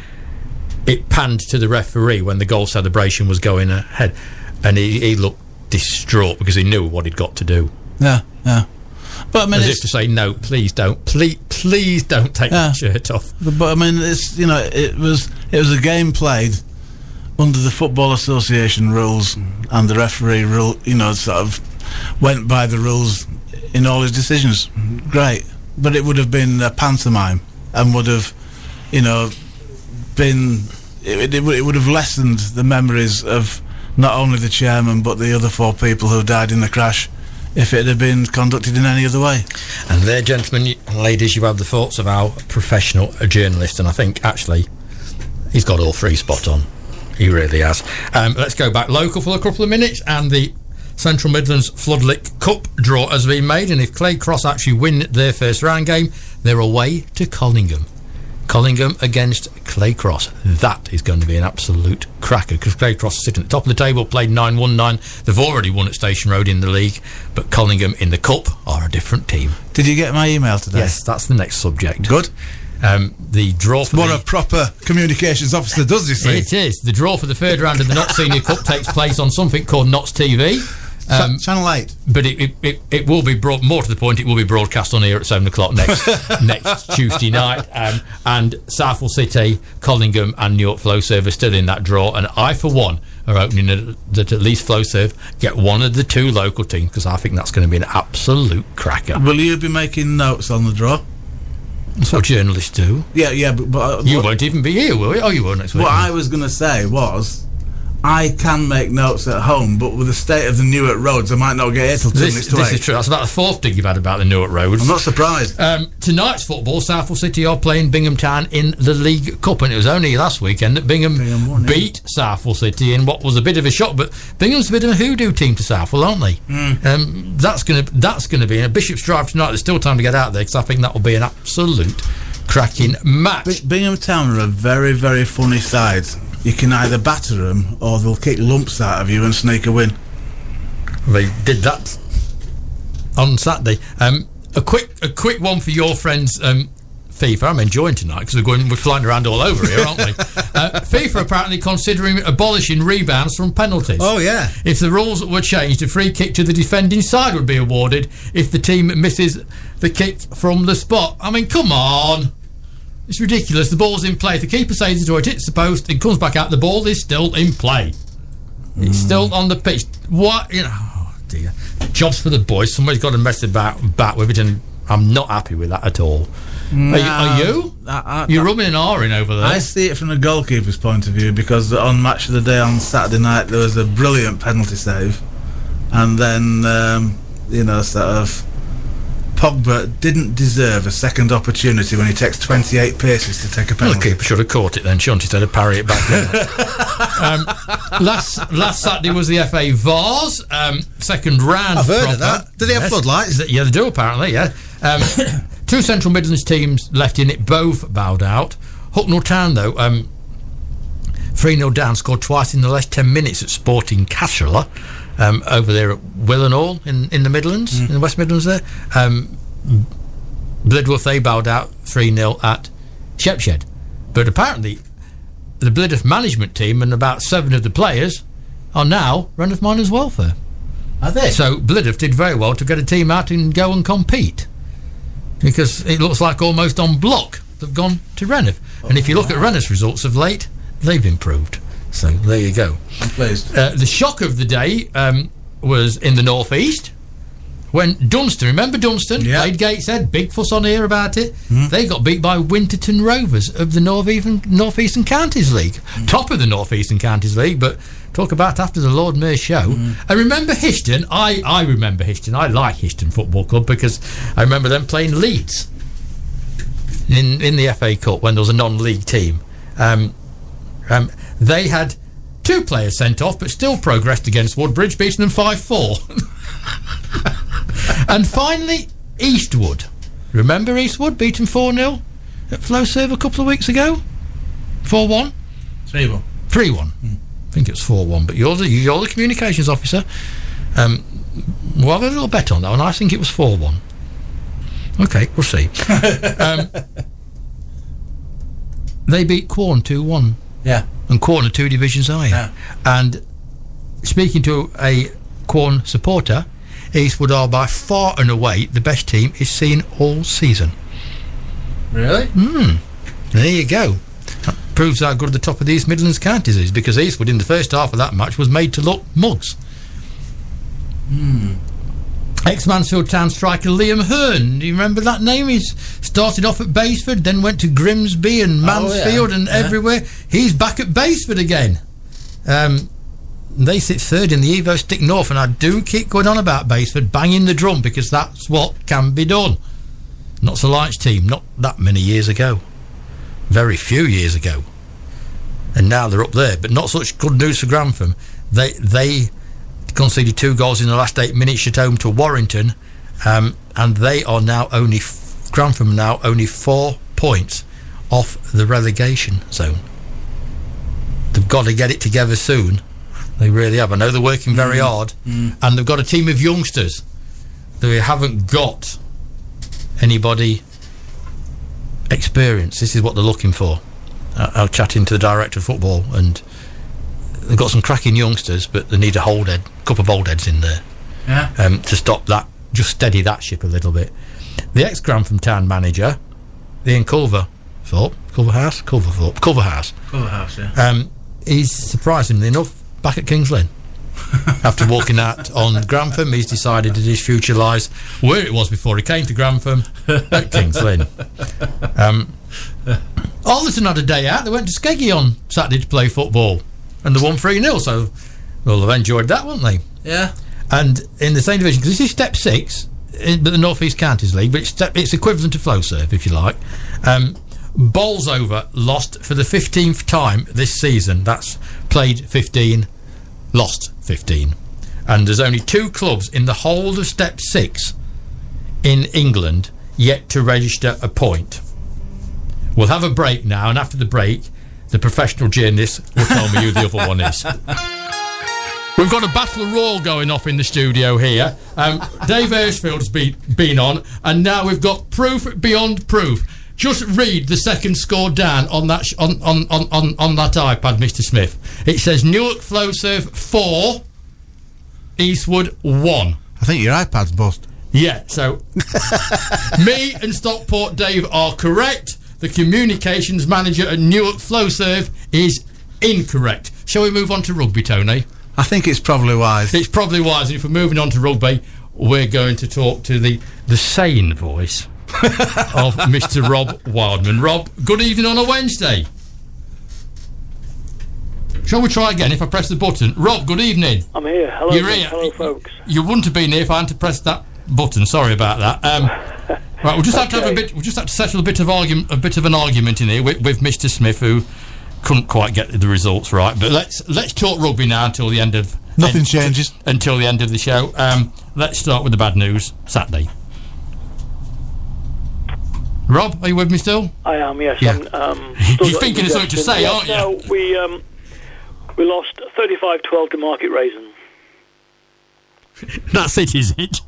it panned to the referee when the goal celebration was going ahead, and he, he looked distraught because he knew what he'd got to do. Yeah, yeah. But I mean, as it's, if to say, no, please don't, please, please don't take Yeah. that shirt off. but, but I mean, it's you know, it was it was a game played under the Football Association rules, and the referee rule, you know, sort of went by the rules in all his decisions. Great, but it would have been a pantomime and would have, you know, been it, it, it would have lessened the memories of not only the chairman but the other four people who died in the crash if it had been conducted in any other way. And there, gentlemen and ladies, you have the thoughts of our professional journalist, and I think actually he's got all three spot on. He really has. Um, let's go back local for a couple of minutes, and the Central Midlands Floodlit Cup draw has been made, and if Clay Cross actually win their first round game, they're away to Collingham. Collingham against Clay Cross. That is going to be an absolute cracker, because Clay Cross is sitting at the top of the table, played nine one nine. They've already won at Station Road in the league, but Collingham in the Cup are a different team. Did you get my email today? Yes, that's the next subject. Good. Um, the draw for What the, a proper communications officer does, you see. It is. The draw for the third round of the Notts Senior Cup takes place on something called Notts T V. Um, Ch- Channel eight. But it, it, it, it will be brought, more to the point, it will be broadcast on here at seven o'clock next next Tuesday night. Um, and Southall City, Collingham and Newark Flowserve are still in that draw, and I for one are opening it, that at least Flowserve get one of the two local teams, because I think that's going to be an absolute cracker. Will you be making notes on the draw? That's what journalists do. Yeah, yeah, but, but uh, You what, won't even be here, will you? Oh, you won't next week. what I was going to say was, I can make notes at home, but with the state of the Newark roads, I might not get here till two This, minutes to this eight. is true. That's about the fourth thing you've had about the Newark roads. I'm not surprised. Um, tonight's football, Southall City are playing Binghamtown in the League Cup, and it was only last weekend that Bingham, Bingham won, beat Southall City in what was a bit of a shock. But Bingham's a bit of a hoodoo team to Southall, aren't they? Mm. Um, that's going to that's going to be in a Bishop's Drive tonight. There's still time to get out there, because I think that will be an absolute cracking match. B- Binghamtown are a very, very funny side. You can either batter them or they'll kick lumps out of you and sneak a win. They did that on Saturday. Um, a quick, a quick one for your friends, um, FIFA, I'm enjoying tonight because we're going, we're flying around all over here, aren't we? uh, FIFA apparently considering abolishing rebounds from penalties. Oh, yeah. If the rules were changed, a free kick to the defending side would be awarded if the team misses the kick from the spot. I mean, come on. It's ridiculous. The ball's in play. If the keeper says it or it hits the post, it comes back out. The ball is still in play. Mm. It's still on the pitch. What? You know, oh dear. Jobs for the boys. Somebody's got to mess about back with it, and I'm not happy with that at all. No, are you? Are you? I, I, You're rubbing an R in over there. I see it from the goalkeeper's point of view, because on Match of the Day on Saturday night there was a brilliant penalty save, and then um, you know, sort of Pogba didn't deserve a second opportunity when he takes twenty-eight paces to take a penalty. Well, the keeper should have caught it then, shouldn't he, instead of parry it back there. um, last last Saturday was the F A Vars um, second round. I've heard proper. of that. Did they have Yes. floodlights? Yeah, they do apparently. Yeah. Um, two Central Midlands teams left in it, both bowed out. Hucknall Town though, um, three nil down, scored twice in the last ten minutes at Sporting Cashel. Um, over there at Willenhall in, in the Midlands, mm. in the West Midlands there. Um, Blidworth, they bowed out three nil at Shepshed. But apparently the Blidworth management team and about seven of the players are now Ranworth Miners Welfare. Are they? So Blidworth did very well to get a team out and go and compete, because it looks like almost on block they've gone to Ranworth. Oh, and if you look wow. at Ranworth's results of late, they've improved. So there you go. I'm pleased. Uh, the shock of the day um, was in the North East when Dunstan, remember Dunstan, yeah. played Gateshead, big fuss on here about it. Mm. They got beat by Winterton Rovers of the North Eastern, North Eastern Counties League, mm. top of the North Eastern Counties League, but talk about after the Lord Mayor show. Mm. I remember Hishton. I, I remember Hishton. I like Hishton Football Club because I remember them playing Leeds in in the F A Cup when there was a non-league team. Um, um, they had two players sent off, but still progressed against Woodbridge, beating them five four. And finally, Eastwood. Remember Eastwood beating four nil at Flowserve a couple of weeks ago? four one? three one. three one. Hmm. I think it's four one, but you're the, you're the communications officer. Um, we'll have a little bet on that one. I think it was four one. Okay, we'll see. um, they beat Quorn two one. Yeah. And Quorn are two divisions higher. Yeah. And speaking to a Quorn supporter, Eastwood are by far and away the best team he's seen all season. Really? Hmm. There you go. That proves how good the top of the East Midlands counties is, because Eastwood in the first half of that match was made to look mugs. Hmm. Ex-Mansfield Town striker Liam Hearn, do you remember that name? He's started off at Baseford, then went to Grimsby and Mansfield oh, yeah. and yeah. everywhere. He's back at Baseford again. Um, they sit third in the Evo Stick North, and I do keep going on about Baseford, banging the drum, because that's what can be done. Not so large team, not that many years ago. Very few years ago. And now they're up there, but not such good news for Grantham. They they conceded two goals in the last eight minutes at home to Warrington, um, and they are now only f- Grantham now only four points off the relegation zone. They've got to get it together soon. They really have. I know they're working very mm. hard, mm. and they've got a team of youngsters. They haven't got anybody experienced. This is what they're looking for. I, I was chatting to the director of football, and they've got some cracking youngsters, but they need a hold head, a couple of old heads in there, yeah, um, to stop that, just steady that ship a little bit. The ex-Grantham Town manager, Ian Culver, Thorpe, Culverhouse, Culverthorpe, Culverhouse, Culverhouse, yeah. Um, he's surprisingly enough back at Kings Lynn. After walking out on Grantham, he's decided that his future lies where it was before he came to Grantham, at Kings Lynn. Um, Alderton had a day out. They went to Skeggy on Saturday to play football, and they won three nil, so well, they've enjoyed that, won't they? Yeah. And in the same division, because this is step six, in, but the North East Counties League, but it's, step, it's equivalent to Flowserve, if you like. Um, Bolsover lost for the fifteenth time this season. That's played fifteen, lost fifteen. And there's only two clubs in the whole of step six in England yet to register a point. We'll have a break now, and after the break, the professional journalist will tell me who the other one is. We've got a battle royal going off in the studio here. Um, Dave Hirschfield's been, been on, and now we've got proof beyond proof. just read the second score down on that sh- on, on, on, on, on that iPad, Mister Smith. It says Newark Flowserve four, Eastwood one. I think your iPad's bust. Yeah, so me and Stockport Dave are correct. The communications manager at Newark Flowserve is incorrect. Shall we move on to rugby, Tony? I think it's probably wise. It's probably wise. And if we're moving on to rugby, we're going to talk to the, the sane voice of Mister Rob Wildman. Rob, good evening on a Wednesday. Shall we try again if I press the button? Rob, good evening. I'm here. Hello, You're here. hello, folks. You wouldn't have been here if I hadn't pressed that button. Sorry about that. Um, right, we'll just have to have a Okay. bit. We'll just have to settle a bit of argument, a bit of an argument in here with, with Mister Smith, who couldn't quite get the results right. But let's let's talk rugby now until the end of Nothing end- changes. until the end of the show. Um, let's start with the bad news. Saturday. Rob, are you with me still? I am, yes. Yeah. I'm, um, still You're got thinking of something to indigestion. say, Yes, aren't you? No, we, um, we lost thirty-five twelve to Market Raisin. That's it, is it?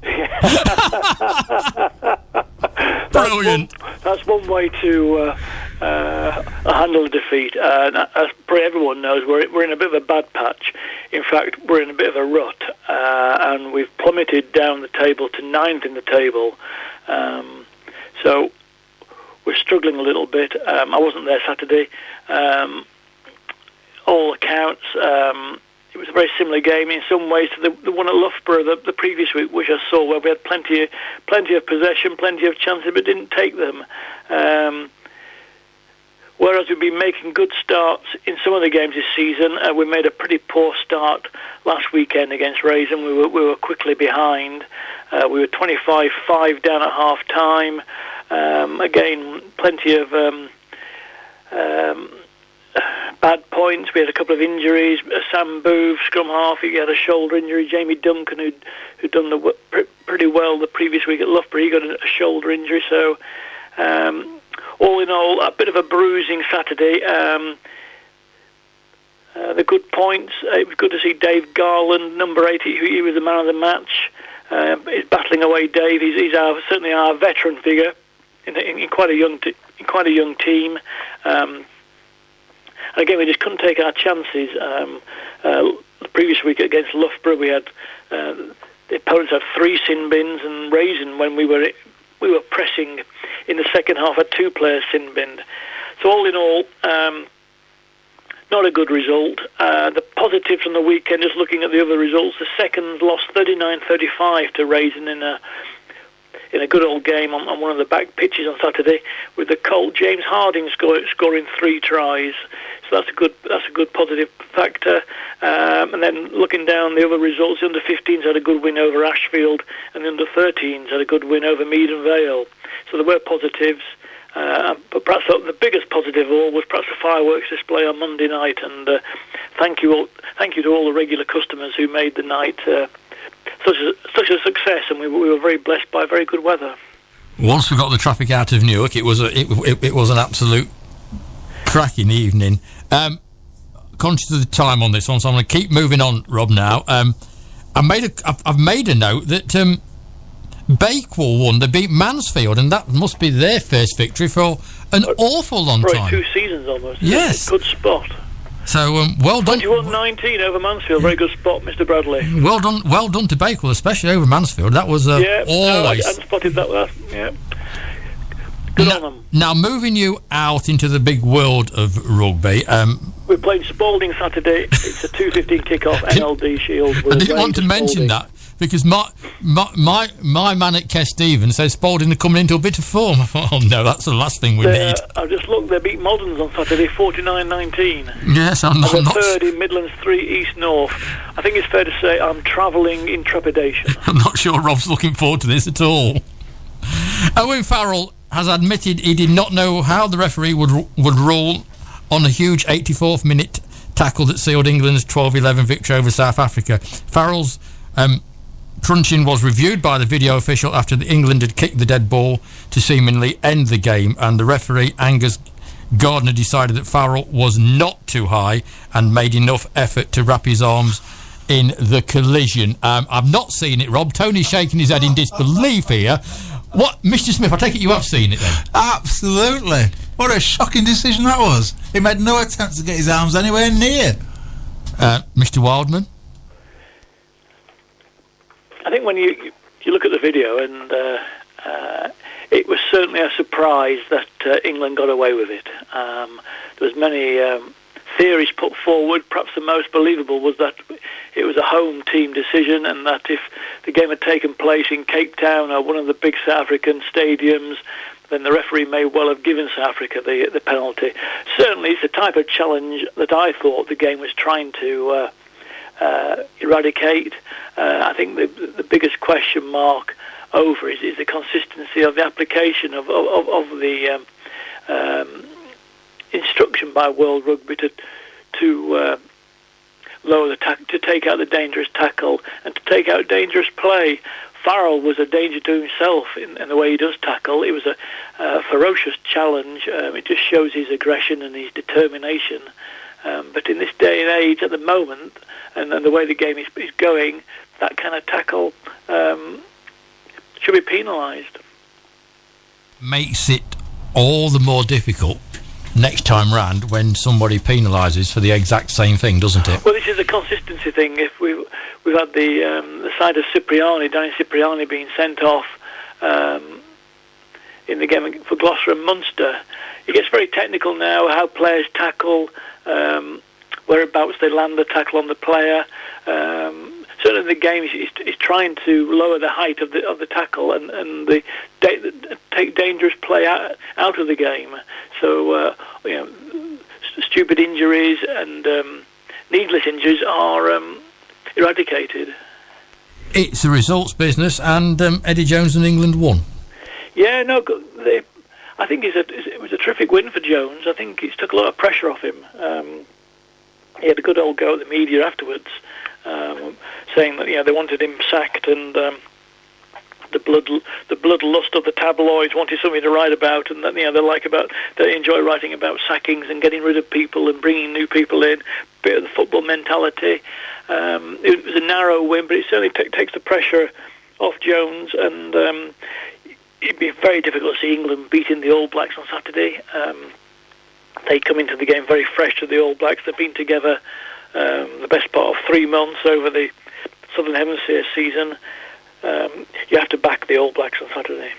Brilliant. That's one way to uh, uh, handle a defeat. Uh, and as probably everyone knows, we're, we're in a bit of a bad patch. In fact, we're in a bit of a rut, uh, and we've plummeted down the table to ninth in the table. Um, so we're struggling a little bit. Um, I wasn't there Saturday. Um, all accounts, um, it was a very similar game in some ways to the, the one at Loughborough the, the previous week, which I saw, where we had plenty, plenty of possession, plenty of chances, but didn't take them. Um, whereas we've been making good starts in some of the games this season, uh, we made a pretty poor start last weekend against Raisin. We were we were quickly behind. Uh, we were twenty-five five down at half time. Um, again, plenty of um, um, bad points. We had a couple of injuries. Uh, Sam Booth, scrum half, he had a shoulder injury. Jamie Duncan, who'd, who'd done the w- pr- pretty well the previous week at Loughborough, he got a, a shoulder injury. So, um, all in all, a bit of a bruising Saturday. Um, uh, the good points, uh, it was good to see Dave Garland, number eighty, who he was the man of the match. Uh, he's battling away, Dave. He's, he's our, certainly our veteran figure in, in, in quite a young t- in quite a young team. Um, and again, we just couldn't take our chances. Um, uh, the previous week against Loughborough, we had uh, the opponents had three sin bins, and Raisin, when we were we were pressing in the second half, had two players sin binned. So all in all, um, not a good result. Uh, the positives from the weekend, just looking at the other results, the seconds lost thirty-nine thirty-five to Raisin in a in a good old game on, on one of the back pitches on Saturday, with the Colt James Harding score, scoring three tries. So that's a good that's a good positive factor. Um, and then looking down the other results, the under fifteens had a good win over Ashfield, and the under thirteens had a good win over Mead and Vale. So there were positives. Uh, but perhaps the biggest positive of all was perhaps the fireworks display on Monday night, and uh, thank you all, thank you to all the regular customers who made the night uh, such a such a success, and we, we were very blessed by very good weather. Once we got the traffic out of Newark, it was a, it, it, it was an absolute cracking evening. Um, conscious of the time on this one, so I'm going to keep moving on, Rob. Now, um, I made a I've, I've made a note that. Um, Bakewell won. They beat Mansfield, and that must be their first victory for an awful long Probably time. two seasons almost. Yes. Good spot. So um, well done. twenty-one nineteen over Mansfield. Very good spot, Mister Bradley. Well done. Well done to Bakewell, especially over Mansfield. That was uh, Yeah, no, I always. hadn't spotted that. that yeah. Good now, on them. now moving you out into the big world of rugby. Um, We're playing Spalding Saturday. It's a two fifteen kick-off, N L D Shield. We're I didn't away want to mention Spalding. that because my my my, my man at Kes Stevens says Spalding are coming into a bit of form. I thought, oh no, that's the last thing we They're- need. I've just looked. They beat Moderns on Saturday, forty-nine nineteen. Yes, I'm not. And I'm the not, third in Midlands three East North. I think it's fair to say I'm travelling in trepidation. I'm not sure Rob's looking forward to this at all. Owen Farrell has admitted he did not know how the referee would would rule on a huge eighty-fourth minute tackle that sealed England's twelve eleven victory over South Africa. Farrell's um, truncheon was reviewed by the video official after the England had kicked the dead ball to seemingly end the game, and the referee, Angus Gardner, decided that Farrell was not too high and made enough effort to wrap his arms in the collision. Um, I've not seen it, Rob. Tony's shaking his head in disbelief here. What, Mister Smith, I take it you have seen it then? Absolutely. What a shocking decision that was. He made no attempt to get his arms anywhere near. Uh, Mister Wildman? I think when you you look at the video, and uh, uh, it was certainly a surprise that uh, England got away with it. Um, there was many um, theories put forward. Perhaps the most believable was that it was a home team decision, and that if the game had taken place in Cape Town or one of the big South African stadiums, then the referee may well have given South Africa the the penalty. Certainly, it's the type of challenge that I thought the game was trying to uh, uh, eradicate. Uh, I think the the biggest question mark over is, is the consistency of the application of of, of the um, um, instruction by World Rugby to to uh, lower the tack, to take out the dangerous tackle and to take out dangerous play. Farrell was a danger to himself in, in the way he does tackle. It was a uh, ferocious challenge. Um, it just shows his aggression and his determination. Um, but in this day and age, at the moment, and, and the way the game is, is going, that kind of tackle um, should be penalised. Makes it all the more difficult next time round when somebody penalises for the exact same thing, doesn't it? Well, this is a consistency thing. If we've, we've had the um, the side of Cipriani, Danny Cipriani, being sent off um, in the game for Gloucester and Munster, it gets very technical now, how players tackle, um, whereabouts they land the tackle on the player. Um, certainly the game is, is, is trying to lower the height of the of the tackle and, and the da- take dangerous play out, out of the game. So, uh, you know, st- stupid injuries and um, needless injuries are um, eradicated. It's a results business, and um, Eddie Jones and England won. Yeah, no, they, I think it's a, it was a terrific win for Jones. I think it took a lot of pressure off him. Um, he had a good old go at the media afterwards, um, saying that, you know, they wanted him sacked, and um, the blood the bloodlust of the tabloids wanted something to write about, and that, you know, they like about they enjoy writing about sackings and getting rid of people and bringing new people in, bit of the football mentality. Um, it was a narrow win, but it certainly t- takes the pressure off Jones, and um, it'd be very difficult to see England beating the All Blacks on Saturday. Um, they come into the game very fresh to the All Blacks. They've been together um, the best part of three months over the Southern Hemisphere season. Um, you have to back the All Blacks on Saturday.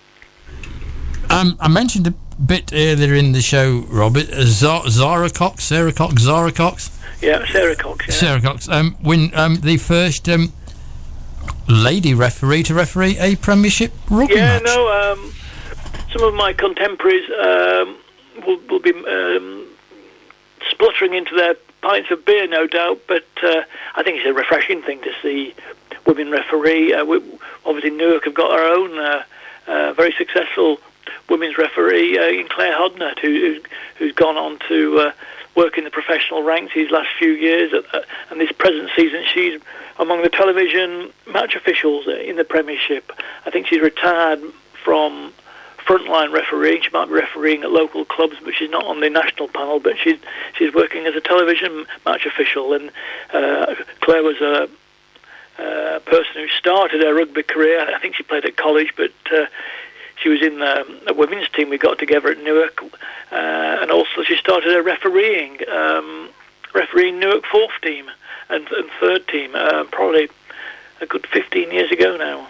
Um, I mentioned a bit earlier in the show, Robert, uh, Zara, Zara Cox, Sarah Cox, Zara Cox. Yeah, Sarah Cox. Yeah. Sarah Cox. Um, win um, the first um, lady referee to referee a Premiership rugby yeah, match. Yeah, no. Um, some of my contemporaries um, will, will be um, spluttering into their pints of beer, no doubt. But uh, I think it's a refreshing thing to see women referee. Uh, we, obviously, Newark have got our own uh, uh, very successful women's referee uh, in Claire Hodnett, who, who's, who's gone on to uh, work in the professional ranks these last few years. Uh, and this present season, she's among the television match officials in the Premiership. I think she's retired from frontline refereeing. She might be refereeing at local clubs, but she's not on the national panel. But she's she's working as a television match official. And uh, Claire was a Uh, person who started her rugby career. I think she played at college, but uh, she was in the, the women's team we got together at Newark, uh, and also she started her refereeing, um, refereeing Newark fourth team and, and third team, uh, probably a good fifteen years ago now.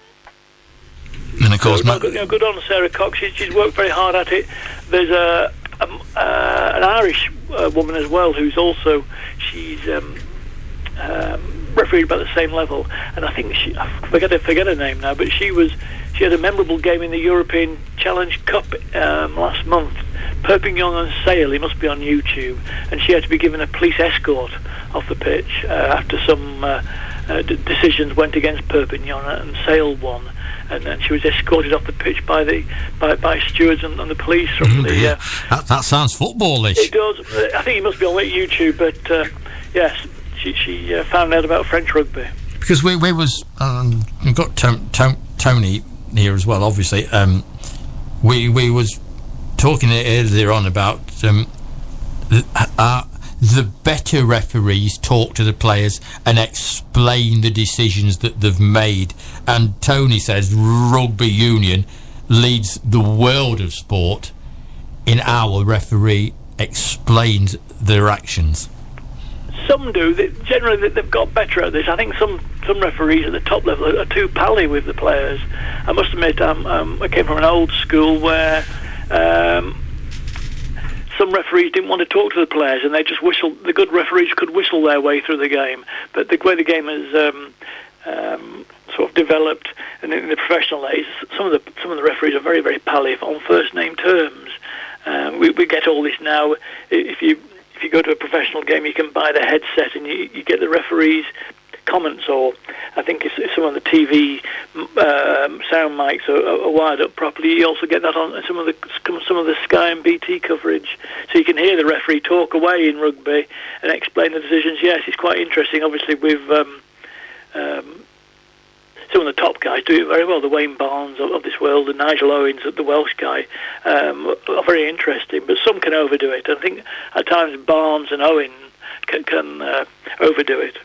And of course, so, no, good, you know, good on Sarah Cox. She's, she's worked very hard at it. There's a, a uh, an Irish uh, woman as well who's also she's. Um, um, refereed about the same level, and I think she I forget I forget her name now, but she was she had a memorable game in the European Challenge Cup um, last month. Perpignan and Sale, it must be on YouTube, and she had to be given a police escort off the pitch uh, after some uh, uh, d- decisions went against Perpignan, and Sale won, and then she was escorted off the pitch by the by, by stewards and, and the police from mm, the. yeah. Uh, that, that sounds footballish. It does. I think it must be on YouTube, but uh, yes. She, she uh, found out about French rugby. Because we we was um, we've got Tom, Tom, Tony here as well. Obviously, um, we we was talking earlier on about um, our the better referees talk to the players and explain the decisions that they've made. And Tony says rugby union leads the world of sport in our referee explains their actions. Some do. They, generally, they've got better at this. I think some, some referees at the top level are, are too pally with the players. I must admit, um, um, I came from an old school where um, some referees didn't want to talk to the players, and they just whistled. The good referees could whistle their way through the game. But the way the game has um, um, sort of developed, and in the professional days, some of the some of the referees are very, very pally on first name terms. Um, we, we get all this now. If you If you go to a professional game, you can buy the headset and you, you get the referees' comments, or I think if, if some of the T V um, sound mics are, are wired up properly, you also get that on some of the some of the Sky and B T coverage, so you can hear the referee talk away in rugby and explain the decisions. Yes, it's quite interesting. Obviously, with um, um, some of the top guys do it very well. The Wayne Barnes of, of this world, and Nigel Owens, the Welsh guy, um, are very interesting. But some can overdo it. I think at times Barnes and Owen can, can uh, overdo it.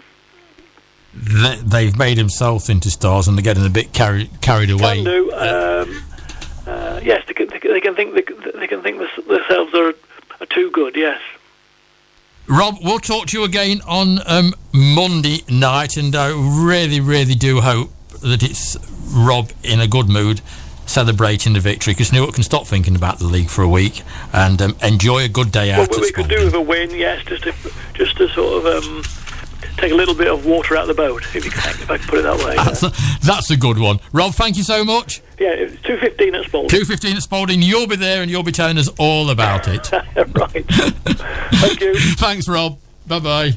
They, they've made themselves into stars, and they're getting a bit carried carried away. Can do. Um, uh, yes, they can, they can, they can think they, they can think themselves are, are too good. Yes. Rob, we'll talk to you again on um, Monday night, and I really, really do hope that it's Rob in a good mood celebrating the victory, because Newark can stop thinking about the league for a week and um, enjoy a good day out. Well, we could do with a win, yes, just to, just to sort of um, take a little bit of water out of the boat, if, you can, if I can put it that way. That's, yeah. a, that's a good one. Rob, thank you so much. Yeah, it's two fifteen at Spalding. two fifteen at Spalding. You'll be there and you'll be telling us all about it. Right. Thank you. Thanks, Rob. Bye-bye.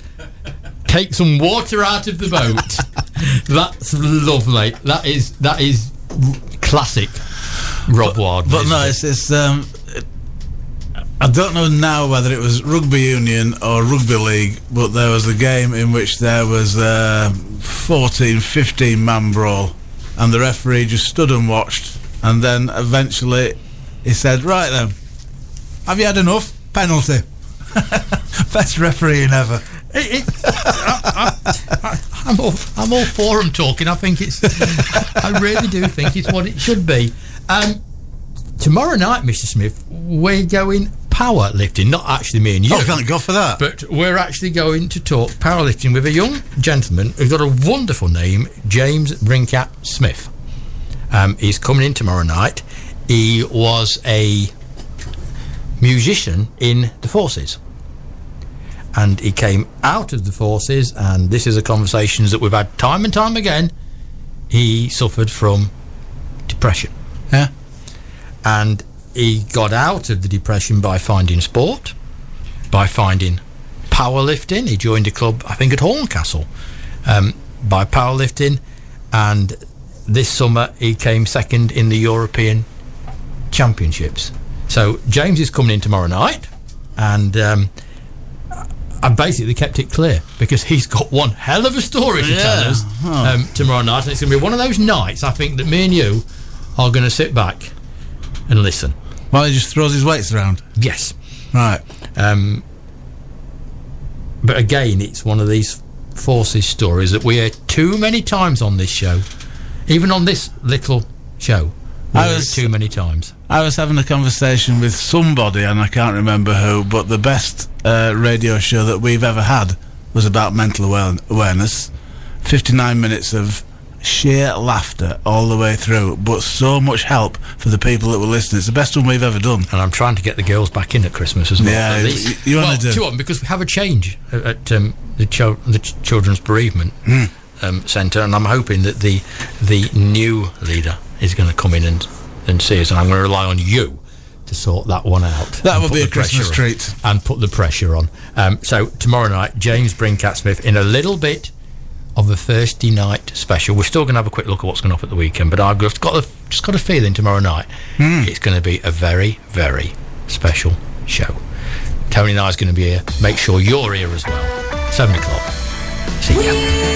Take some water out of the boat. That's lovely. That is that is classic Rob Ward. But no, it's, it's um, I don't know now whether it was rugby union or rugby league, but there was a game in which there was a fourteen, fifteen man brawl, and the referee just stood and watched, and then eventually he said, "Right then, have you had enough? Penalty." Best refereeing ever. It, it, I, I, I, I'm all I'm all for them talking. I think it's I really do think it's what it should be. Um, tomorrow night, Mister Smith, we're going powerlifting. Not actually me and you. Oh, thank God for that. But we're actually going to talk powerlifting with a young gentleman who's got a wonderful name, James Brincat Smith. Um, he's coming in tomorrow night. He was a musician in the Forces. And he came out of the Forces, and this is a conversations that we've had time and time again. He suffered from depression. Yeah. And he got out of the depression by finding sport, by finding powerlifting. He joined a club, I think, at Horncastle, um, by powerlifting. And this summer, he came second in the European Championships. So James is coming in tomorrow night, and um, I basically kept it clear because he's got one hell of a story to yeah. tell us oh. um, tomorrow night, and it's going to be one of those nights I think that me and you are going to sit back and listen while he just throws his weights around. Yes, right. Um, but again, it's one of these Forces stories that we hear too many times on this show, even on this little show. We I hear was it too many times. I was having a conversation with somebody, and I can't remember who, but the best uh, radio show that we've ever had was about mental aware- awareness. fifty-nine minutes of sheer laughter all the way through, but so much help for the people that were listening. It's the best one we've ever done. And I'm trying to get the girls back in at Christmas as well. Yeah, at least. you, you well, want to do. two of them, because we have a change at, at um, the, cho- the ch- Children's Bereavement Mm. um, Centre, and I'm hoping that the the new leader is going to come in and, and see us, and I'm going to rely on you to sort that one out. That and will put be the a Christmas pressure on- treat. And put the pressure on. Um, so tomorrow night, James Brincat Smith in a little bit of a Thursday night special. We're still going to have a quick look at what's going on at the weekend, but I've just got a, just got a feeling tomorrow night mm. it's going to be a very, very special show. Tony and I is going to be here. Make sure you're here as well. Seven o'clock. See ya.